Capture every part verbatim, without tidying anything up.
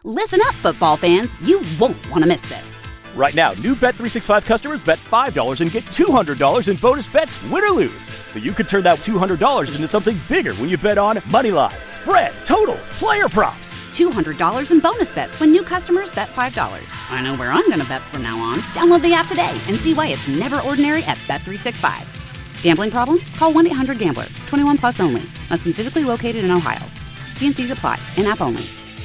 Listen up, football fans. You won't want to miss this. Right now, new Bet three sixty-five customers bet five dollars and get two hundred dollars in bonus bets, win or lose. So you could turn that two hundred dollars into something bigger when you bet on money line, spread, totals, player props. two hundred dollars in bonus bets when new customers bet five dollars. I know where I'm going to bet from now on. Download the app today and see why it's never ordinary at Bet three sixty-five. Gambling problem? Call one eight hundred gambler. twenty-one plus only. Must be physically located in Ohio. T and C's apply. In-app only.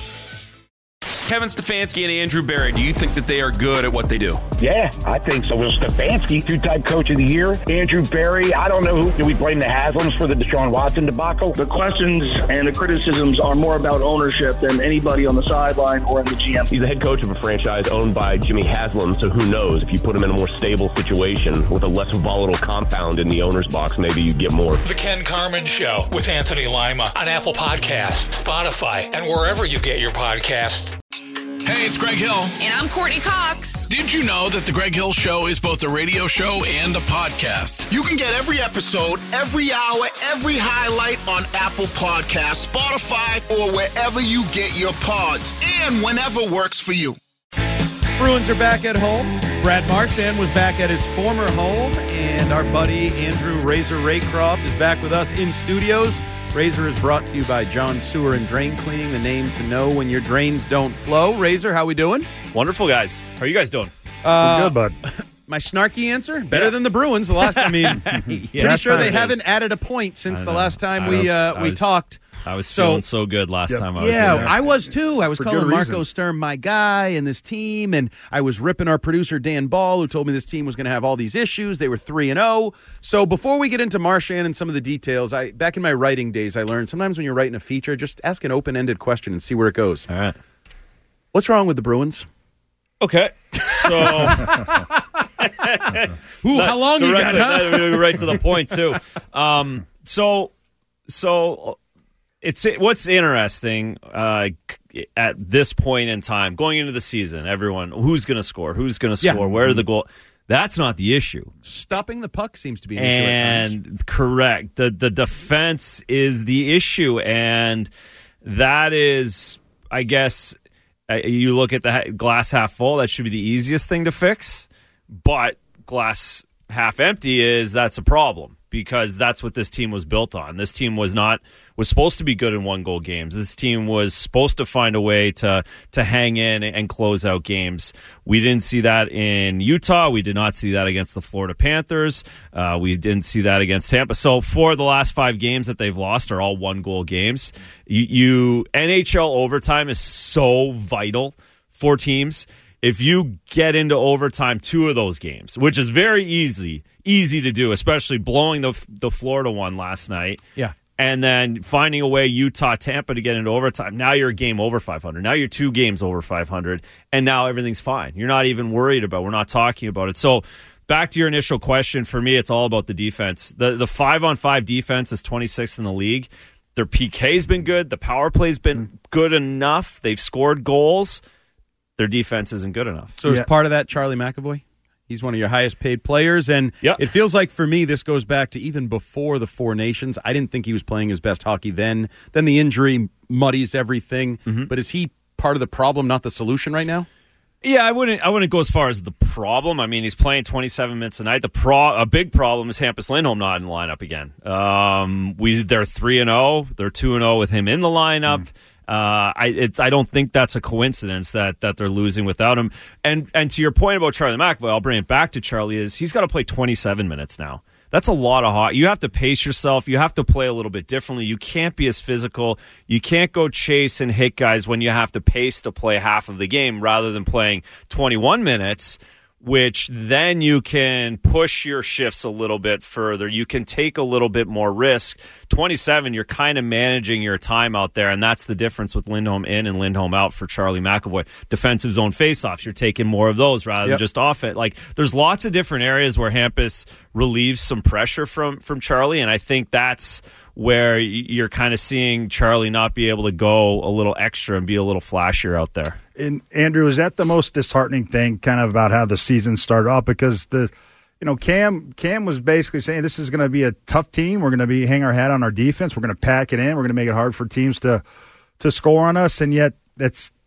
Kevin Stefanski and Andrew Berry, do you think that they are good at what they do? Yeah, I think so. Well, Stefanski, two-time coach of the year. Andrew Berry, I don't know who. Do we blame the Haslams for the Deshaun Watson debacle? The questions and the criticisms are more about ownership than anybody on the sideline or in the G M. He's the head coach of a franchise owned by Jimmy Haslam, so who knows? If you put him in a more stable situation with a less volatile compound in the owner's box, maybe you get more. The Ken Carman Show with Anthony Lima on Apple Podcasts, Spotify, and wherever you get your podcasts. Hey, it's Greg Hill. And I'm Courtney Cox. Did you know that The Greg Hill Show is both a radio show and a podcast? You can get every episode, every hour, every highlight on Apple Podcasts, Spotify, or wherever you get your pods, and whenever works for you. Bruins are back at home. Brad Marchand was back at his former home, and our buddy Andrew Razor Raycroft is back with us in studios. Razor is brought to you by John Sewer and Drain Cleaning, the name to know when your drains don't flow. Razor, how we doing? Wonderful, guys. How are you guys doing? Uh, good, bud. My snarky answer? Better yeah. than the Bruins. The last, I mean, yeah, pretty sure they haven't added a point since the last time we uh, we was, talked. I was so, feeling so good last yep. time I was Yeah, there. I was too. I was For calling Marco reason. Sturm my guy and this team, and I was ripping our producer Dan Ball, who told me this team was going to have all these issues. They were three and oh. So before we get into Marchand and some of the details, I back in my writing days, I learned sometimes when you're writing a feature, just ask an open-ended question and see where it goes. All right. What's wrong with the Bruins? Okay. So... Ooh, how long you got, huh? Right to the point, too. Um, so, so it's what's interesting uh, at this point in time, going into the season, everyone, who's going to score? Who's going to score? Yeah. Where are the goals? That's not the issue. Stopping the puck seems to be an issue at times. And correct. The, the defense is the issue, and that is, I guess, uh, you look at the glass half full, that should be the easiest thing to fix. But glass half empty is that's a problem because that's what this team was built on. This team was not was supposed to be good in one goal games. This team was supposed to find a way to to hang in and close out games. We didn't see that in Utah. We did not see that against the Florida Panthers. Uh, we didn't see that against Tampa. So four of the last five games that they've lost are all one goal games. You, you N H L overtime is so vital for teams. If you get into overtime two of those games, which is very easy, easy to do, especially blowing the the Florida one last night. Yeah. And then finding a way Utah, Tampa to get into overtime. Now you're a game over five hundred. Now you're two games over five hundred. And now everything's fine. You're not even worried about it. We're not talking about it. So back to your initial question, for me, it's all about the defense. The the five-on-five defense is twenty-sixth in the league. Their P K's been good. The power play's been good enough. They've scored goals. Their defense isn't good enough. So yeah. As part of that, Charlie McAvoy? He's one of your highest paid players. And yep. It feels like for me, this goes back to even before the Four Nations. I didn't think he was playing his best hockey then. Then the injury muddies everything. Mm-hmm. But is he part of the problem, not the solution right now? Yeah, I wouldn't I wouldn't go as far as the problem. I mean, he's playing twenty-seven minutes a night. The pro a big problem is Hampus Lindholm not in the lineup again. Um, we they're three and oh. They're two and oh with him in the lineup. Mm. Uh, I it, I don't think that's a coincidence that that they're losing without him. And and to your point about Charlie McAvoy, I'll bring it back to Charlie, is he's got to play twenty-seven minutes now. That's a lot of hot. You have to pace yourself. You have to play a little bit differently. You can't be as physical. You can't go chase and hit guys when you have to pace to play half of the game rather than playing twenty-one minutes, which then you can push your shifts a little bit further. You can take a little bit more risk. twenty-seven, you're kind of managing your time out there, and that's the difference with Lindholm in and Lindholm out for Charlie McAvoy. Defensive zone faceoffs, you're taking more of those rather yep. than just off it. Like, there's lots of different areas where Hampus relieves some pressure from, from Charlie, and I think that's where you're kind of seeing Charlie not be able to go a little extra and be a little flashier out there. And Andrew, is that the most disheartening thing kind of about how the season started off? Because the, you know, Cam Cam was basically saying this is going to be a tough team. We're going to be hang our hat on our defense. We're going to pack it in. We're going to make it hard for teams to to score on us. And yet that's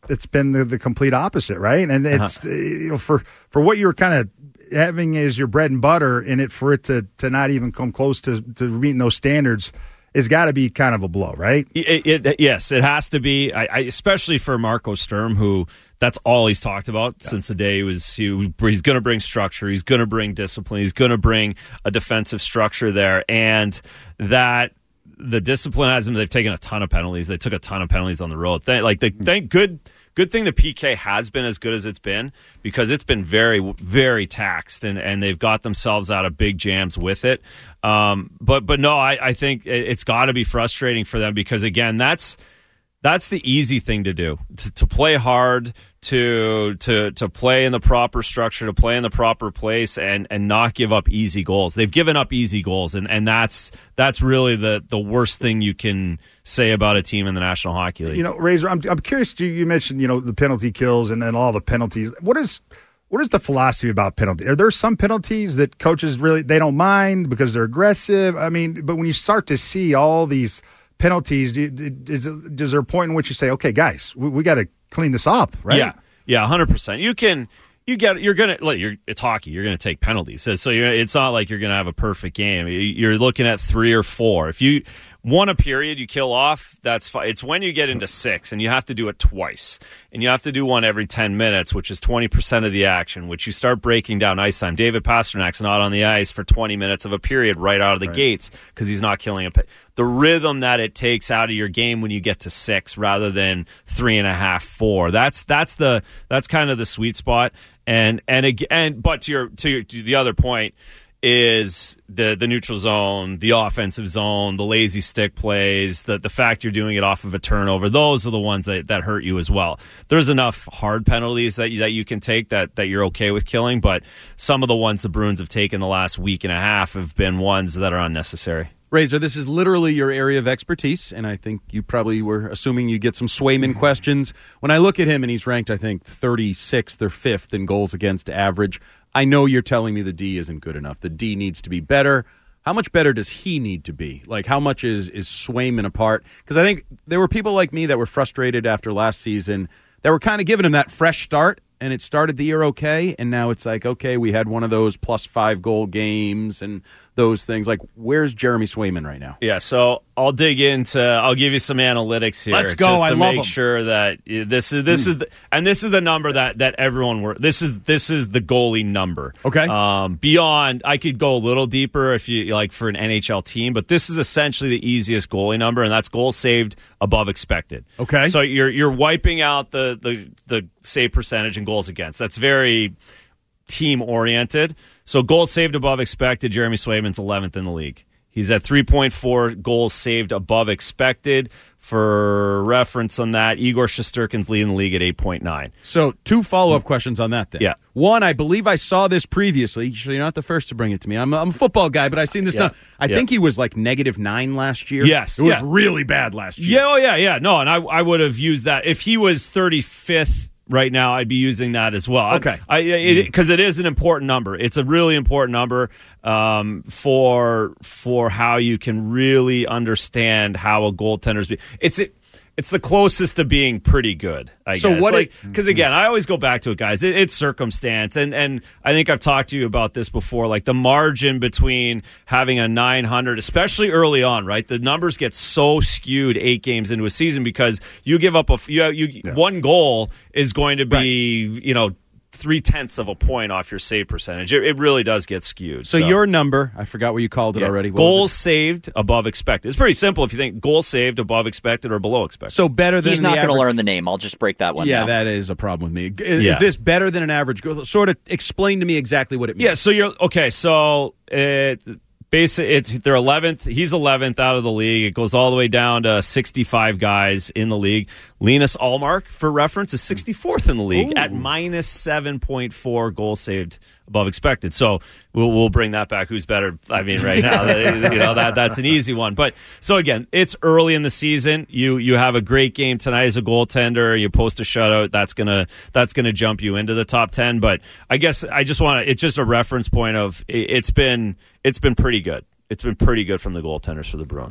it's been the, the complete opposite, right? And it's uh-huh. you know for for what you were kind of having as your bread and butter, in it for it to to not even come close to to meeting those standards. It's got to be kind of a blow, right? It, it, yes, it has to be, I, I, especially for Marco Sturm, who that's all he's talked about yeah. since the day he was. He, he's going to bring structure. He's going to bring discipline. He's going to bring a defensive structure there. And that the discipline has them. They've taken a ton of penalties. They took a ton of penalties on the road. They, like, they, thank good... Good thing the P K has been as good as it's been, because it's been very, very taxed, and, and they've got themselves out of big jams with it. Um, but but no, I, I think it's got to be frustrating for them, because, again, that's that's the easy thing to do, to, to play hard, to to to play in the proper structure, to play in the proper place, and, and not give up easy goals. They've given up easy goals, and, and that's that's really the, the worst thing you can say about a team in the National Hockey League. You know, Razor, I'm I'm curious. You, you mentioned you know the penalty kills and, and all the penalties. What is what is the philosophy about penalty? Are there some penalties that coaches really they don't mind because they're aggressive? I mean, but when you start to see all these penalties, do you, is, is there a point in which you say, okay, guys, we, we got to clean this up, right? Yeah, yeah, one hundred percent. You can. You get. You're gonna. Look, you're, it's hockey. You're gonna take penalties. So, so you're, it's not like you're gonna have a perfect game. You're looking at three or four. If you won a period, you kill off. That's fine. It's when you get into six, and you have to do it twice, and you have to do one every ten minutes, which is twenty percent of the action. Which you start breaking down ice time. David Pasternak's not on the ice for twenty minutes of a period right out of the right. gates because he's not killing a. Pe- the rhythm that it takes out of your game when you get to six rather than three and a half, four. That's that's the that's kind of the sweet spot. And and again, but to your to, your, to the other point is the the neutral zone, the offensive zone, the lazy stick plays, the the fact you're doing it off of a turnover. Those are the ones that, that hurt you as well. There's enough hard penalties that you, that you can take that that you're okay with killing, but some of the ones the Bruins have taken the last week and a half have been ones that are unnecessary. Razor, this is literally your area of expertise, and I think you probably were assuming you get some Swayman questions. When I look at him, and he's ranked, I think, thirty-sixth or fifth in goals against average, I know you're telling me the D isn't good enough. The D needs to be better. How much better does he need to be? Like, how much is, is Swayman apart? Because I think there were people like me that were frustrated after last season that were kind of giving him that fresh start, and it started the year okay, and now it's like, okay, we had one of those plus five goal games and those things. Like, where's Jeremy Swayman right now? Yeah, so I'll dig into. I'll give you some analytics here. Let's go. Just to I love make them. sure that this is this mm. is the, and this is the number that that everyone were. This is this is the goalie number. Okay. Um, beyond, I could go a little deeper if you like for an N H L team, but this is essentially the easiest goalie number, and that's goals saved above expected. Okay. So you're you're wiping out the the the save percentage and goals against. That's very team oriented. So goals saved above expected, Jeremy Swayman's eleventh in the league. He's at three point four goals saved above expected. For reference on that, Igor Shesterkin's leading the league at eight point nine. So two follow-up questions on that then. Yeah. One, I believe I saw this previously. So you're not the first to bring it to me. I'm a, I'm a football guy, but I've seen this yeah. stuff. I yeah. think he was like negative nine last year. Yes. It was yeah. really bad last year. Yeah, oh yeah, yeah. No, and I, I would have used that. If he was thirty-fifth right now, I'd be using that as well. Okay. Because it, it is an important number. It's a really important number um, for for how you can really understand how a goaltender's be. It's it, it's the closest to being pretty good, I so guess. what? Like, because again, I always go back to it, guys. It, it's circumstance, and and I think I've talked to you about this before. Like the margin between having a nine hundred, especially early on, right? The numbers get so skewed eight games into a season because you give up a you, you yeah. one goal is going to be right. you know. three tenths of a point off your save percentage. It, it really does get skewed. So, so your number, I forgot what you called it yeah, already. What goals saved above expected. It's pretty simple if you think goals saved above expected or below expected. So better than He's not going to average... learn the name. I'll just break that one Yeah, down. that is a problem with me. Is, yeah. is this better than an average goal? Sort of explain to me exactly what it means. Yeah, so you're, okay, so it... Basic, it's they're eleventh. He's eleventh out of the league. It goes all the way down to sixty-five guys in the league. Linus Ullmark, for reference, is sixty-fourth in the league Ooh. at minus seven point four goals saved above expected. So we'll we'll bring that back. Who's better? I mean, right now, you know that that's an easy one. But so again, it's early in the season. You you have a great game tonight as a goaltender. You post a shutout. That's gonna that's gonna jump you into the top ten. But I guess I just want to. It's just a reference point of it, it's been. It's been pretty good. It's been pretty good from the goaltenders for the Bruins.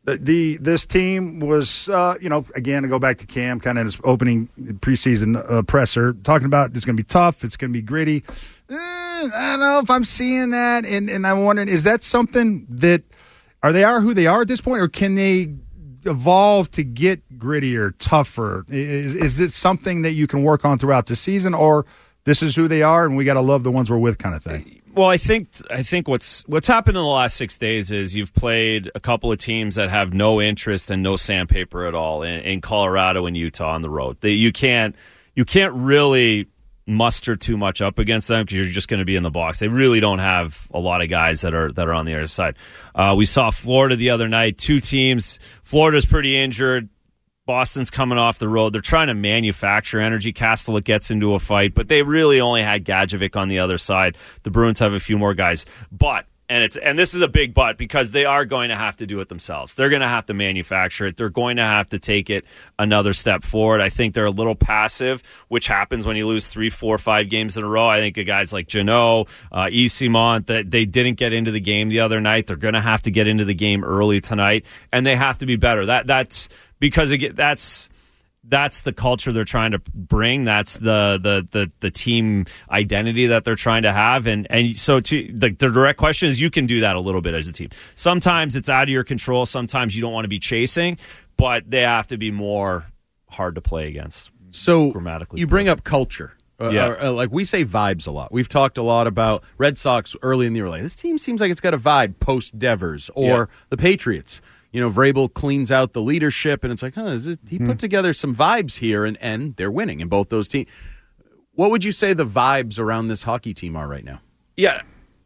The, the this team was, uh, you know, again, to go back to Cam, kind of his opening preseason uh, presser, talking about it's going to be tough, it's going to be gritty. Eh, I don't know if I'm seeing that, and, and I'm wondering, is that something that, are they are who they are at this point, or can they evolve to get grittier, tougher? Is, is it something that you can work on throughout the season, or this is who they are, and we got to love the ones we're with kind of thing? Well, I think I think what's what's happened in the last six days is you've played a couple of teams that have no interest and no sandpaper at all in, in Colorado and Utah on the road. They, you can't you can't really muster too much up against them because you're just going to be in the box. They really don't have a lot of guys that are that are on the other side. Uh, we saw Florida the other night. Two teams. Florida's pretty injured. Boston's coming off the road. They're trying to manufacture energy. Kastelik gets into a fight, but they really only had Gadjevich on the other side. The Bruins have a few more guys. But, and it's and this is a big but, because they are going to have to do it themselves. They're going to have to manufacture it. They're going to have to take it another step forward. I think they're a little passive, which happens when you lose three, four, five games in a row. I think of guys like Jeannot, uh, Eyssimont, that they didn't get into the game the other night. They're going to have to get into the game early tonight, and they have to be better. That That's... Because again, that's that's the culture they're trying to bring. That's the the the, the team identity that they're trying to have. And and so to the, the direct question is, you can do that a little bit as a team. Sometimes it's out of your control. Sometimes you don't want to be chasing, but they have to be more hard to play against. So grammatically, you bring up culture. Uh, yeah. uh, like we say vibes a lot. We've talked a lot about Red Sox early in the year. Like, this team seems like it's got a vibe post Devers, or yeah. the Patriots. You know, Vrabel cleans out the leadership, and it's like, huh, is it, he Hmm. put together some vibes here, and, and they're winning in both those teams. What would you say the vibes around this hockey team are right now? Yeah,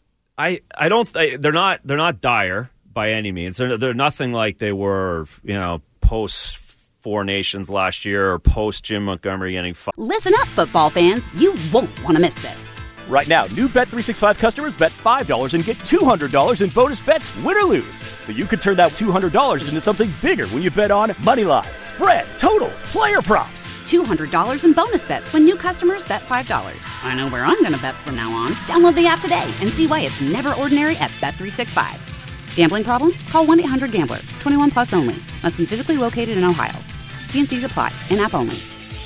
I I don't th- they're not they're not dire by any means. They're they're nothing like they were, you know, post Four Nations last year or post Jim Montgomery getting fired. Listen up, football fans. You won't want to miss this. Right now, new Bet three sixty-five customers bet five dollars and get two hundred dollars in bonus bets, win or lose. So you could turn that two hundred dollars into something bigger when you bet on money line, spread, totals, player props. two hundred dollars in bonus bets when new customers bet five dollars. I know where I'm going to bet from now on. Download the app today and see why it's never ordinary at Bet three sixty-five. Gambling problem? Call one eight hundred gambler. twenty-one plus only. Must be physically located in Ohio. T and C's apply. In-app only.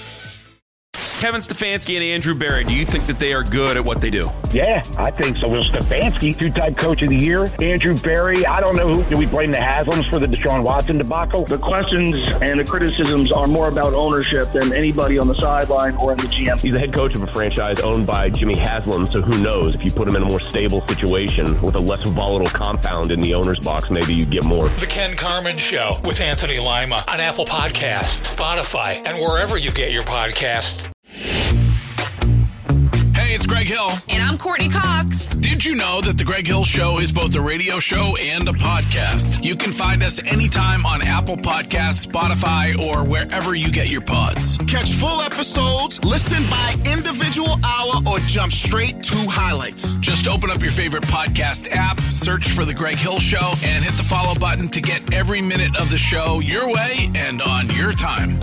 Kevin Stefanski and Andrew Barry, do you think that they are good at what they do? Yeah, I think so. Will Stefanski, two-time coach of the year. Andrew Barry, I don't know who. Do we blame the Haslams for the Deshaun Watson debacle? The questions and the criticisms are more about ownership than anybody on the sideline or in the G M. He's the head coach of a franchise owned by Jimmy Haslam, so who knows? If you put him in a more stable situation with a less volatile compound in the owner's box, maybe you get more. The Ken Carman Show with Anthony Lima on Apple Podcasts, Spotify, and wherever you get your podcasts. Hey, it's Greg Hill. And I'm Courtney Cox. Did you know that The Greg Hill Show is both a radio show and a podcast? You can find us anytime on Apple Podcasts, Spotify, or wherever you get your pods. Catch full episodes, listen by individual hour, or jump straight to highlights. Just open up your favorite podcast app, search for The Greg Hill Show, and hit the follow button to get every minute of the show your way and on your time.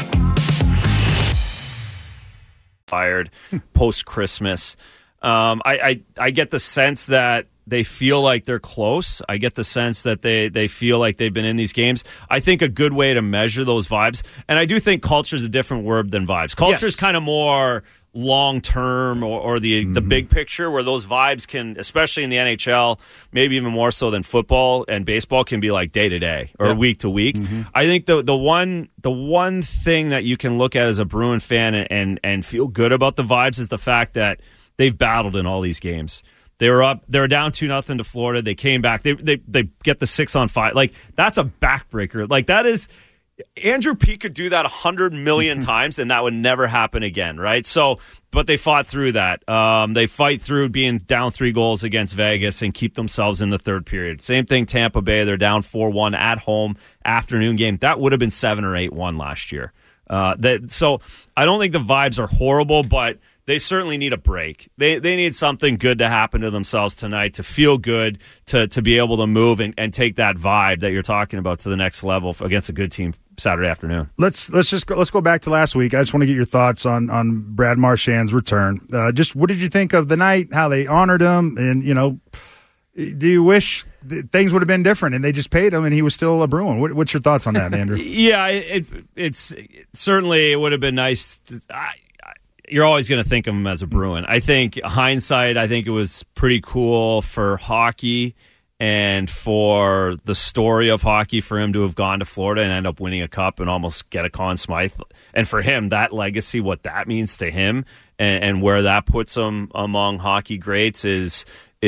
Fired post Christmas. Um, I, I I get the sense that they feel like they're close. I get the sense that they, they feel like they've been in these games. I think a good way to measure those vibes, and I do think culture is a different word than vibes. Culture is yes. kind of more long term, or, or the mm-hmm. the big picture, where those vibes can, especially in the N H L, maybe even more so than football and baseball, can be like day to day or yep. week to week. Mm-hmm. I think the the one the one thing that you can look at as a Bruin fan and, and and feel good about the vibes is the fact that they've battled in all these games. They were up. They were down two nothing to Florida. They came back. They they they get the six on five. Like, that's a backbreaker. Like, that is. Andrew P could do that a hundred million times, and that would never happen again, right? So, but they fought through that. Um, they fight through being down three goals against Vegas and keep themselves in the third period. Same thing, Tampa Bay. They're down four one at home, afternoon game. That would have been seven or eight one last year. Uh, that so I don't think the vibes are horrible, but they certainly need a break. They they need something good to happen to themselves tonight to feel good, to to be able to move and, and take that vibe that you're talking about to the next level against a good team Saturday afternoon. Let's let's just go, let's go back to last week. I just want to get your thoughts on on Brad Marchand's return. Uh, just what did you think of the night? How they honored him, and you know, Do you wish th- things would have been different and they just paid him and he was still a Bruin? What, what's your thoughts on that, Andrew? yeah, it, it's certainly it would have been nice. To, I, I, you're always going to think of him as a Bruin. I think hindsight, I think it was pretty cool for hockey and for the story of hockey for him to have gone to Florida and end up winning a cup and almost get a Conn Smythe. And for him, that legacy, what that means to him and, and where that puts him among hockey greats is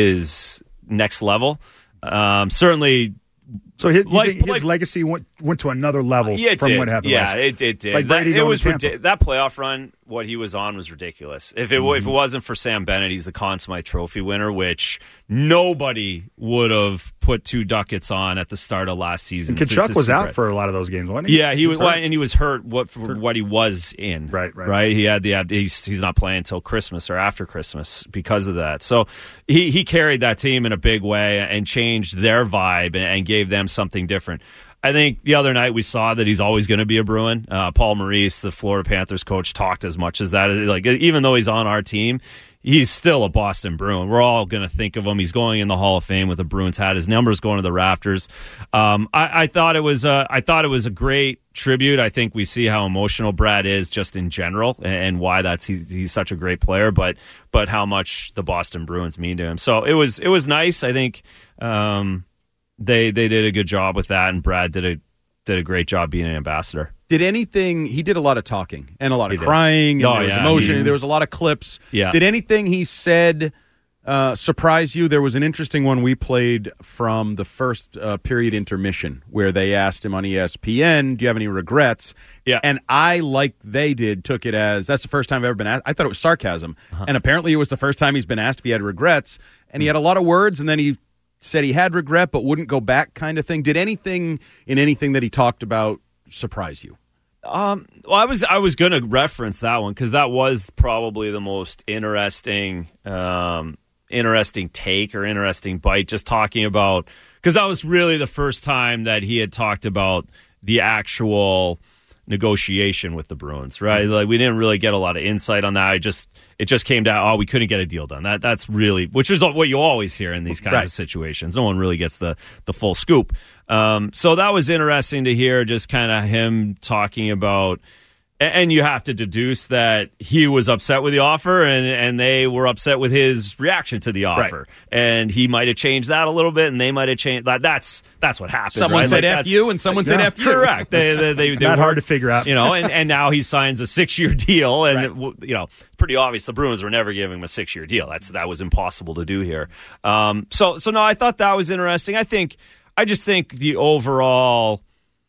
is next level. Um, certainly. So his, like, his like, legacy went went to another level yeah, from did. what happened Yeah, last year. it, it did. Like that, Brady it going was to Tampa. ridi- that playoff run, what he was on was ridiculous. If it mm-hmm. if it wasn't for Sam Bennett, he's the Conn Smythe Trophy winner, which nobody would have put two ducats on at the start of last season. And Tkachuk to, to was out Brett. for a lot of those games, wasn't he? Yeah, he, he was, was well, and he was hurt what for what he was in. Right, right, right. He had the he's he's not playing until Christmas or after Christmas because of that. So he he carried that team in a big way and changed their vibe and, and gave them something different. I think the other night we saw that he's always going to be a Bruin. Uh, Paul Maurice, the Florida Panthers coach, talked as much as that. Like, even though he's on our team, he's still a Boston Bruin. We're all going to think of him. He's going in the Hall of Fame with a Bruins hat. His numbers going to the rafters. Um, I, I thought it was a, I thought it was a great tribute. I think we see how emotional Brad is just in general and, and why that's he's, he's such a great player, but but how much the Boston Bruins mean to him. So it was it was nice. I think. Um, They they did a good job with that, and Brad did a did a great job being an ambassador. Did anything? He did a lot of talking and a lot He of did. crying. And Oh, there was yeah, emotion. he- there was a lot of clips. Yeah. Did anything he said uh, surprise you? There was an interesting one we played from the first uh, period intermission where they asked him on E S P N, "Do you have any regrets?" Yeah. And I, like they did, took it as that's the first time I've ever been asked. I thought it was sarcasm, Uh-huh. and apparently it was the first time he's been asked if he had regrets. And he had a lot of words, and then he said he had regret but wouldn't go back, kind of thing. Did anything in anything that he talked about surprise you? Um, well, I was I was going to reference that one because that was probably the most interesting, um, interesting take or interesting bite. Just talking about because that was really the first time that he had talked about the actual negotiation with the Bruins, right? Like we didn't really get a lot of insight on that. I just it just came down, oh, we couldn't get a deal done. That that's really which is what you always hear in these kinds Right. of situations. No one really gets the the full scoop. Um, so that was interesting to hear, just kind of him talking about. And you have to deduce that he was upset with the offer and, and they were upset with his reaction to the offer. Right. And he might have changed that a little bit and they might have changed that. That's that's what happened. Someone right? said like F you and someone said yeah, F you. Correct. They, they, they, they Not were, hard to figure out. You know, and, and now he signs a six-year deal. And, Right. it, you know, pretty obvious the Bruins were never giving him a six-year deal. That's That was impossible to do here. Um, so, so, no, I thought that was interesting. I think, I just think the overall,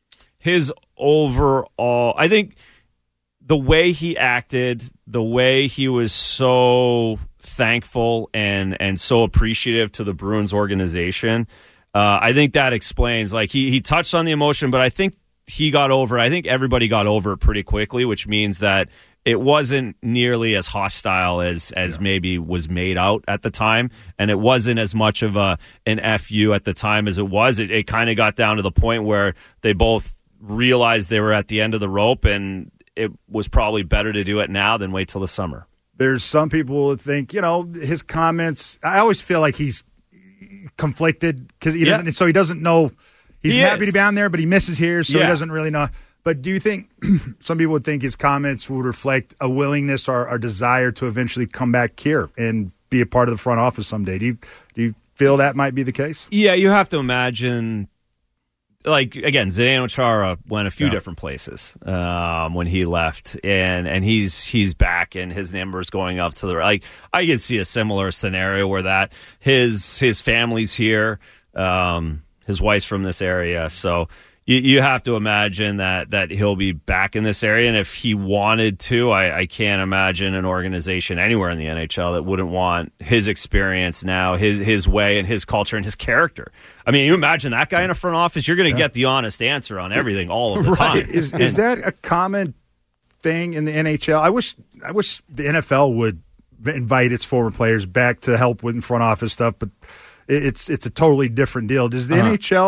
his overall, I think, the way he acted, the way he was so thankful and and so appreciative to the Bruins organization, uh, I think that explains. Like he he touched on the emotion, but I think he got over it. I think everybody got over it pretty quickly, which means that it wasn't nearly as hostile as as yeah. maybe was made out at the time, and it wasn't as much of a an F U at the time as it was. It, it kind of got down to the point where they both realized they were at the end of the rope and it was probably better to do it now than wait till the summer. There's some people that think, you know, his comments, I always feel like he's conflicted because he Yeah. doesn't, so he doesn't know, he's He happy is. to be down there, but he misses here, so Yeah. he doesn't really know. But do you think some people would think his comments would reflect a willingness or a desire to eventually come back here and be a part of the front office someday? Do you, do you feel that might be the case? Yeah, you have to imagine. Like, again, Zdeno Chara went a few Yeah. different places um, when he left, and, and he's he's back, and his numbers going up to the like. I could see a similar scenario where that his his family's here, um, his wife's from this area, so you, you have to imagine that that he'll be back in this area, and if he wanted to, I, I can't imagine an organization anywhere in the N H L that wouldn't want his experience now, his his way, and his culture and his character. I mean, you imagine that guy in a front office, you're going to Yeah. get the honest answer on everything all of the Right. time. Is is that a common thing in the N H L? I wish I wish the N F L would invite its former players back to help with front office stuff, but it's it's a totally different deal. Does the Uh-huh. N H L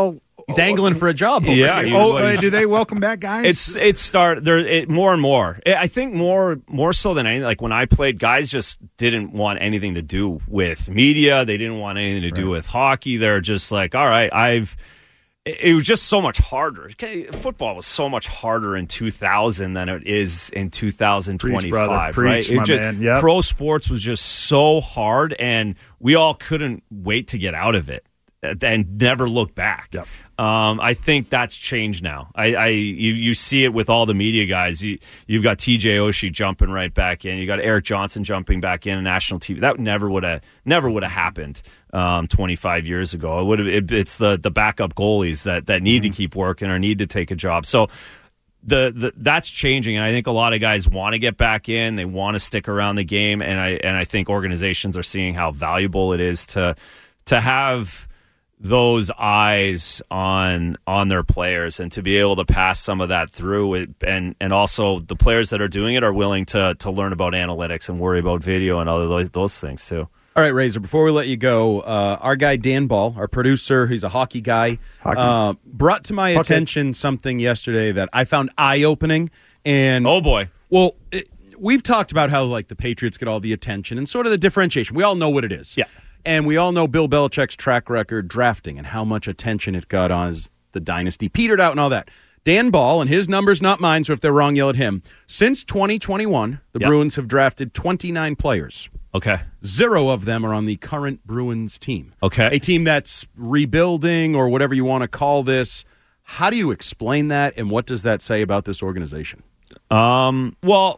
He's angling for a job. Over Yeah. here. Oh, uh, do they welcome back guys? It's it's start there it, more and more. I think more more so than anything. Like when I played, guys just didn't want anything to do with media. They didn't want anything to do with hockey. They're just like, all right, I've. It was just so much harder. Football was so much harder in two thousand than it is in two thousand twenty-five. Preach, brother. Preach, right? my It just, man. Yep. Pro sports was just so hard, and we all couldn't wait to get out of it and never look back. Yep. Um, I think that's changed now. I, I you, you see it with all the media guys. You, you've got T J Oshie jumping right back in. You got Eric Johnson jumping back in on national T V. That never would have never would have happened um, twenty-five years ago. It would have. It, it's the the backup goalies that that need mm-hmm. to keep working or need to take a job. So. The, the that's changing, and I think a lot of guys want to get back in. They want to stick around the game, and I and I think organizations are seeing how valuable it is to to have those eyes on on their players and to be able to pass some of that through it, and and also the players that are doing it are willing to to learn about analytics and worry about video and other those, those things too. All right, Razor, before we let you go, uh, our guy Dan Ball, our producer, he's a hockey guy, hockey. Uh, brought to my okay. attention something yesterday that I found eye-opening. And oh, boy. Well, it, we've talked about how like the Patriots get all the attention and sort of the differentiation. We all know what it is. Yeah. And we all know Bill Belichick's track record drafting and how much attention it got on as the dynasty petered out and all that. Dan Ball, and his numbers, not mine, so if they're wrong, yell at him. Since twenty twenty-one, the yep. Bruins have drafted twenty-nine players. Okay. Zero of them are on the current Bruins team. Okay. A team that's rebuilding or whatever you want to call this. How do you explain that, and what does that say about this organization? Um. Well,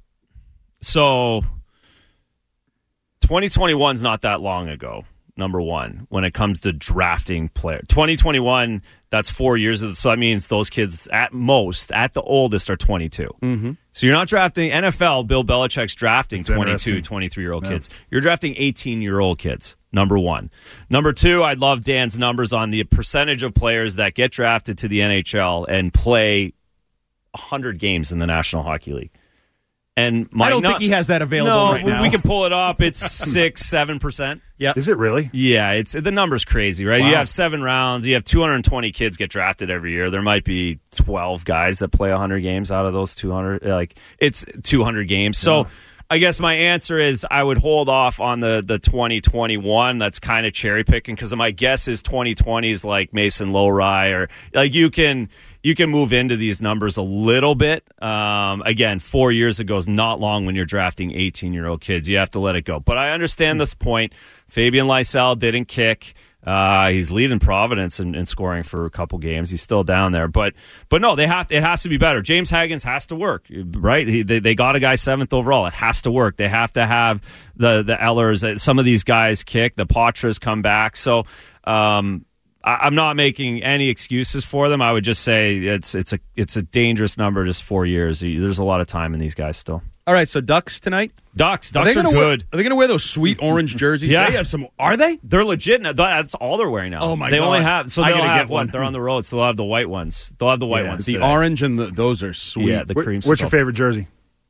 so twenty twenty-one is not that long ago, number one, when it comes to drafting players. twenty twenty-one, that's four years of the, so that means those kids at most, at the oldest, are twenty-two. Mm-hmm. So you're not drafting N F L, Bill Belichick's drafting That's twenty-two, twenty-three-year-old yeah. kids. You're drafting eighteen-year-old kids, number one. Number two, I'd love Dan's numbers on the percentage of players that get drafted to the N H L and play one hundred games in the National Hockey League. And my, I don't not, think he has that available no, right now. We can pull it up. It's six, seven percent. Yeah, is it really? Yeah, it's the number's crazy, right? Wow. You have seven rounds. You have two hundred twenty kids get drafted every year. There might be twelve guys that play one hundred games out of those two hundred. Like it's two hundred games. So. Yeah. I guess my answer is I would hold off on the, the twenty twenty-one. That's kind of cherry picking because my guess is twenty twenty is like Mason Lowry or like you can you can move into these numbers a little bit. Um, again, four years ago is not long when you're drafting eighteen-year-old kids. You have to let it go. But I understand this point. Fabian Lysell didn't kick. Uh, he's leading Providence in, in scoring for a couple games. He's still down there, but but no, they have. It has to be better. James Haggins has to work, right? He, they they got a guy seventh overall. It has to work. They have to have the the Ellers. Some of these guys kick. The Patras come back. So um, I, I'm not making any excuses for them. I would just say it's it's a it's a dangerous number. Just four years. There's a lot of time in these guys still. All right, so Ducks tonight. Ducks, Ducks Ducks are, are good. good. Wear, are they going to wear those sweet orange jerseys? Yeah, they have some. Are they? They're legit. That's all they're wearing now. Oh my they god! They only have so I they'll gotta have get one. one. They're on the road, so they'll have the white ones. They'll have the white yeah, ones. The today. orange and the those are sweet. Yeah, the cream. What's your favorite jersey?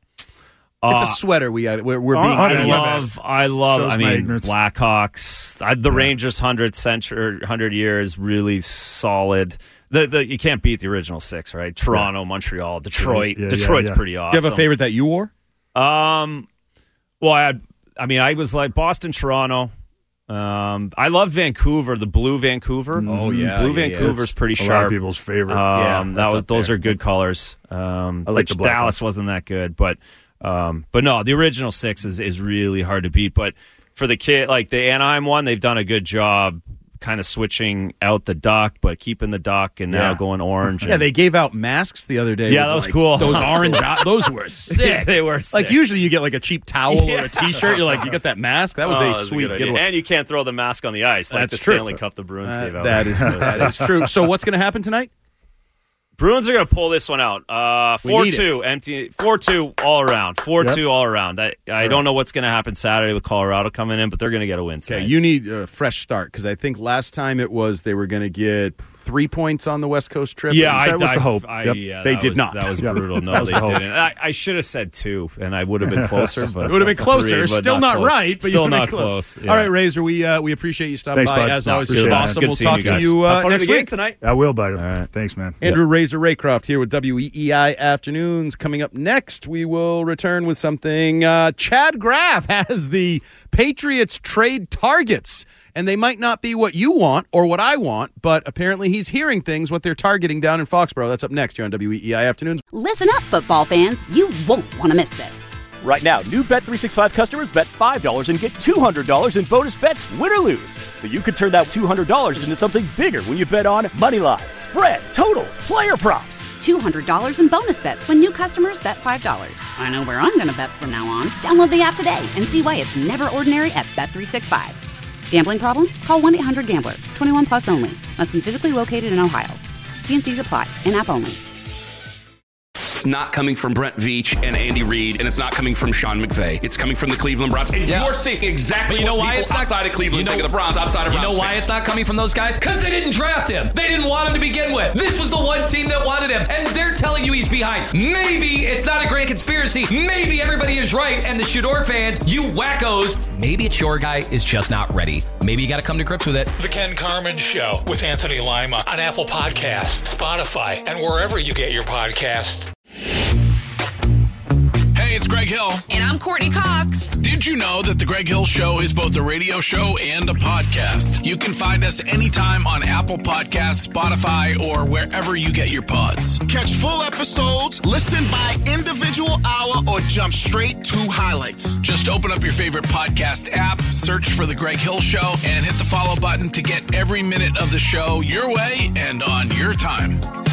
Uh, it's a sweater. We got. We're, we're oh, being. I okay, love. I love. Shows I my mean, ignorance. Blackhawks. I, the Yeah. Rangers hundred century, hundred years, really solid. The, the you can't beat the original six, right? Toronto, yeah. Montreal, Detroit. Yeah, yeah, Detroit's yeah, yeah. pretty awesome. Do you have a favorite that you wore? Um. Well, I had. I mean, I was like Boston, Toronto. Um, I love Vancouver, the blue Vancouver. Oh yeah, blue yeah, Vancouver's yeah. pretty a sharp. lot of people's favorite. Um, yeah, that was those there. are good colors. Um, I like the black Dallas one. wasn't that good, but um, but no, the original six is is really hard to beat. But for the kid, like the Anaheim one, they've done a good job. Kind of switching out the duck, but keeping the duck, and now Yeah. going orange. Yeah, and, they gave out masks the other day. Yeah, with, that was like, cool. Those orange, those were sick. they were Like sick. usually you get like a cheap towel Yeah. or a T-shirt. You're like, you got that mask. That was Oh, a that's sweet good idea. giveaway. And you can't throw the mask on the ice like That's the true. Stanley Cup the Bruins Uh, gave out. that is that is true. So what's going to happen tonight? Bruins are going to pull this one out. Uh, We four need two, empty. four two all around. four two Yep. all around. I, I don't know what's going to happen Saturday with Colorado coming in, but they're going to get a win tonight. Okay, you need a fresh start because I think last time it was they were going to get three points on the West Coast trip. Yeah, that I, was I, the hope. I, yep. yeah, they that did was, not. That was Yep. brutal. No, That was they the hope. didn't. I, I should have said two, and I would have been closer. But it would have been closer. Three, but Still not, close. right, but still you not close. close. Yeah. All right, Razor, we uh, we appreciate you stopping Thanks, by. bud. As No, always, appreciate it's it. awesome. Good We'll seeing talk you to guys. you uh, Have fun at next the game week. tonight. I will, buddy. All right. Thanks, man. Andrew Razor Raycroft here with W E E I Afternoons. Coming up next, we will return with something. Uh, Chad Graff has the Patriots trade targets, and they might not be what you want or what I want, but apparently he's hearing things, what they're targeting down in Foxborough. That's up next here on W E E I Afternoons. Listen up, football fans. You won't want to miss this. Right now, new Bet three sixty-five customers bet five dollars and get two hundred dollars in bonus bets, win or lose. So you could turn that two hundred dollars into something bigger when you bet on money line, spread, totals, player props. two hundred dollars in bonus bets when new customers bet five dollars. I know where I'm going to bet from now on. Download the app today and see why it's never ordinary at Bet three sixty-five. Gambling problem? Call one eight hundred gambler. twenty-one plus only. Must be physically located in Ohio. T and C's apply. In-app only. It's not coming from Brent Veach and Andy Reid, and it's not coming from Sean McVay. It's coming from the Cleveland Browns. And yeah. you're seeing exactly but you know what why people it's not, outside of Cleveland you know, think of the Browns, outside of You Browns know why fans. it's not coming from those guys? Because they didn't draft him. They didn't want him to begin with. This was the one team that wanted him, and they're telling you he's behind. Maybe it's not a grand conspiracy. Maybe everybody is right, and the Shador fans, you wackos, maybe it's your guy is just not ready. Maybe you got to come to grips with it. The Ken Carman Show with Anthony Lima on Apple Podcasts, Spotify, and wherever you get your podcasts. Hey, it's Greg Hill. And I'm Courtney Cox. Did you know that The Greg Hill Show is both a radio show and a podcast? You can find us anytime on Apple Podcasts, Spotify, or wherever you get your pods. Catch full episodes, listen by individual hour, or jump straight to highlights. Just open up your favorite podcast app, search for The Greg Hill Show, and hit the follow button to get every minute of the show your way and on your time.